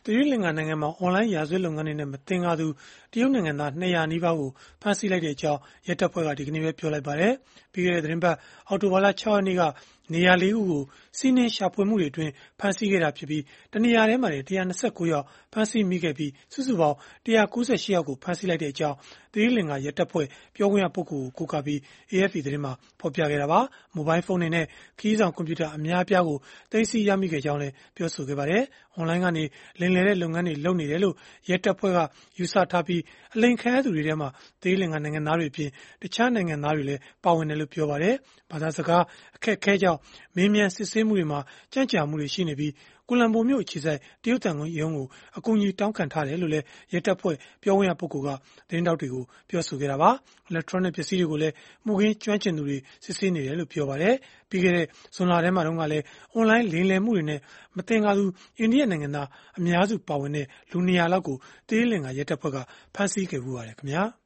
သီရိလင်္ကာနိုင်ငံမှာ အွန်လိုင်းရာဇဝတ်လုပ်ငန်းတွေနဲ့ မသင်္ကာသူတရုတ်နိုင်ငံသား 200 နီးပါးကို ဖမ်းဆီးလိုက်ကြောင်း ရဲတပ်ဖွဲ့က ဒီကနေ့ပဲ ပြောလိုက်ပါတယ်။ ပြီးခဲ့တဲ့ သီတင်းပတ် အောက်တိုဘာလ 6 ရက်နေ့က နေရာ 4 ခုကို စီးနင်းရှာဖွေမှုတွေအတွင်း ဖမ်းဆီးခဲ့တာဖြစ်ပြီး၊ တနေရာတည်းမှာတင် 129 ယောက် ဖမ်းဆီးမိခဲ့ပြီး၊ စုစုပေါင်း 198 ယောက်ကို ဖမ်းဆီးလိုက်ကြောင်း သီရိလင်္ကာရဲတပ်ဖွဲ့ ပြောခွင့်ရပုဂ္ဂိုလ်ကို ကိုးကားပြီး AFP သတင်းမှာ ဖော်ပြခဲ့တာပါ။ မိုဘိုင်းဖုန်းတွေနဲ့ ခရီးဆောင်ကွန်ပျူတာ အများအပြားကို သိမ်းဆည်းရမိခဲ့ကြောင်းလည်း ပြောပါတယ်။ အွန်လိုင်းကနေ လိမ်လည်တဲ့ လုပ်ငန်းတွေ လုပ်နေတယ်လို့ ရဲတပ်ဖွဲ့က ယူဆထားပြီး၊ အလိမ်ခံရသူတွေထဲမှာ သီရိလင်္ကာနိုင်ငံသားတွေအပြင် တခြားနိုင်ငံသားတွေလည်း ပါဝင်တယ်လို့ ပြောပါတယ်။ ဘာသာစကား အခက်အခဲကြောင့် မေးမြန်းစစ်ဆေးမှုတွေမှာ ကြန့်ကြာမှုတွေ ရှိနေပြီး၊ ကိုလံဘိုမြို့အခြေစိုက် တရုတ်သံရုံးကို အကူအညီတောင်းခံထားတယ်လို့လည်း ရဲတပ်ဖွဲ့ ပြောခွင့်ရပုဂ္ဂိုလ်က သတင်းထောက်တွေကို ပြောခဲ့တာပါ။ အီလက်ထရောနစ် ပစ္စည်းတွေကိုလည်း မှုခင်းကျွမ်းကျင်သူတွေ စစ်ဆေးနေတယ်လို့ ပြောပါတယ်။ ပြီးခဲ့တဲ့ ဇွန်လထဲမှာတုန်းကလည်း အွန်လိုင်းလိမ်လည်မှုတွေနဲ့ မသင်္ကာသူ အိန္ဒိယနိုင်ငံသား အများစုပါဝင်တဲ့ လူ 200 လောက်ကို သီရိလင်္ကာရဲတပ်ဖွဲ့က ဖမ်းဆီးခဲ့ဖူးပါတယ်ခင်ဗျာ။